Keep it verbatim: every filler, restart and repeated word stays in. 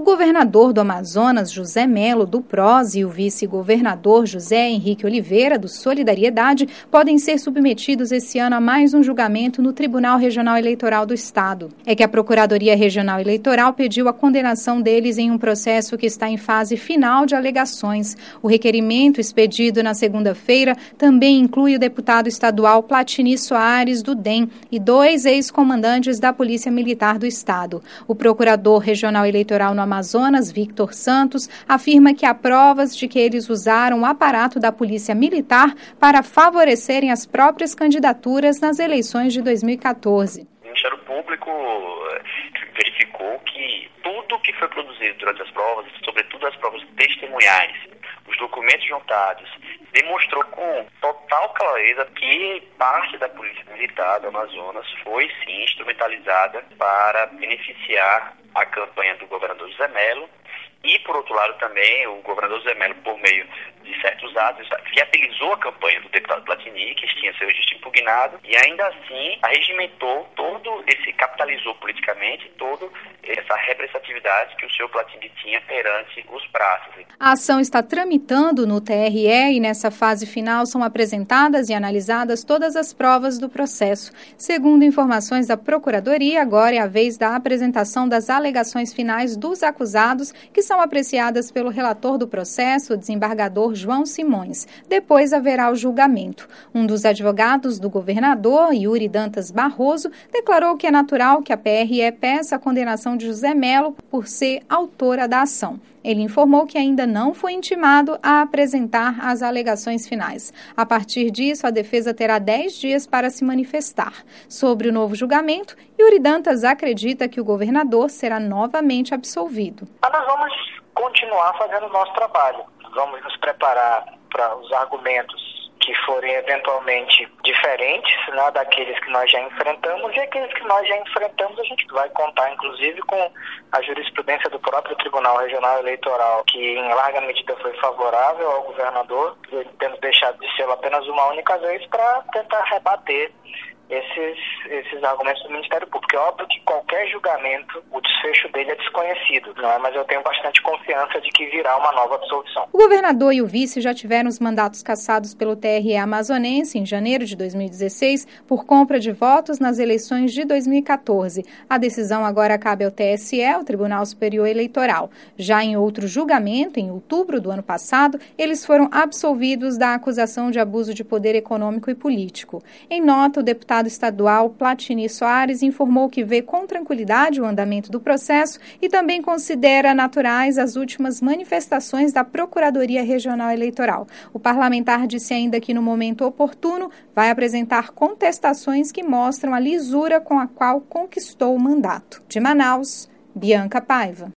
governador do Amazonas, José Melo, do P R O S, e o vice-governador José Henrique Oliveira, do Solidariedade, podem ser submetidos esse ano a mais um julgamento no Tribunal Regional Eleitoral do Estado. É que a Procuradoria Regional Eleitoral pediu a condenação deles em um processo que está em fase final de alegações. O requerimento expedido na segunda-feira também inclui o deputado estadual Platini Soares, do D E M, e dois ex-comandantes da Polícia Militar do Estado. O procurador regional eleitoral no Amazonas, Victor Santos, afirma que há provas de que eles usaram o aparato da Polícia Militar para favorecerem as próprias candidaturas nas eleições de dois mil e quatorze. O Ministério Público verificou que tudo que foi produzido durante as provas, sobretudo as provas testemunhais, os documentos juntados, demonstrou com total clareza que parte da Polícia Militar do Amazonas foi, sim, instrumentalizada para beneficiar a campanha do governador José Melo e, por outro lado, também o governador José Melo, por meio de certos atos, viabilizou a campanha do deputado Platini, que tinha seu registro impugnado, e ainda assim arregimentou todo esse, capitalizou politicamente toda essa representatividade que o senhor Platini tinha perante os praças. A ação está tramitando no T R E e nessa fase final são apresentadas e analisadas todas as provas do processo. Segundo informações da Procuradoria, agora é a vez da apresentação das alegações finais dos acusados, que são apreciadas pelo relator do processo, o desembargador João Simões. Depois haverá o julgamento. Um dos advogados do governador, Yuri Dantas Barroso, declarou que é natural que a P R E peça a condenação de José Melo por ser autora da ação. Ele informou que ainda não foi intimado a apresentar as alegações finais. A partir disso, a defesa terá dez dias para se manifestar. Sobre o novo julgamento, Yuri Dantas acredita que o governador será novamente absolvido. Nós vamos continuar fazendo o nosso trabalho. Vamos nos preparar para os argumentos que forem eventualmente diferentes, né, daqueles que nós já enfrentamos, e aqueles que nós já enfrentamos a gente vai contar, inclusive, com a jurisprudência do próprio Tribunal Regional Eleitoral, que em larga medida foi favorável ao governador, tendo deixado de ser apenas uma única vez para tentar rebater esses, esses argumentos do Ministério Público. É óbvio que qualquer julgamento, o desfecho dele é desconhecido, não é? Mas eu tenho bastante confiança de que virá uma nova absolvição. O governador e o vice já tiveram os mandatos cassados pelo T R E amazonense em janeiro de dois mil e dezesseis por compra de votos nas eleições de dois mil e quatorze. A decisão agora cabe ao T S E, o Tribunal Superior Eleitoral. Já em outro julgamento, em outubro do ano passado, eles foram absolvidos da acusação de abuso de poder econômico e político. Em nota, o deputado estadual Platini Soares informou que vê com tranquilidade o andamento do processo e também considera naturais as últimas manifestações da Procuradoria Regional Eleitoral. O parlamentar disse ainda que, no momento oportuno, vai apresentar contestações que mostram a lisura com a qual conquistou o mandato. De Manaus, Bianca Paiva.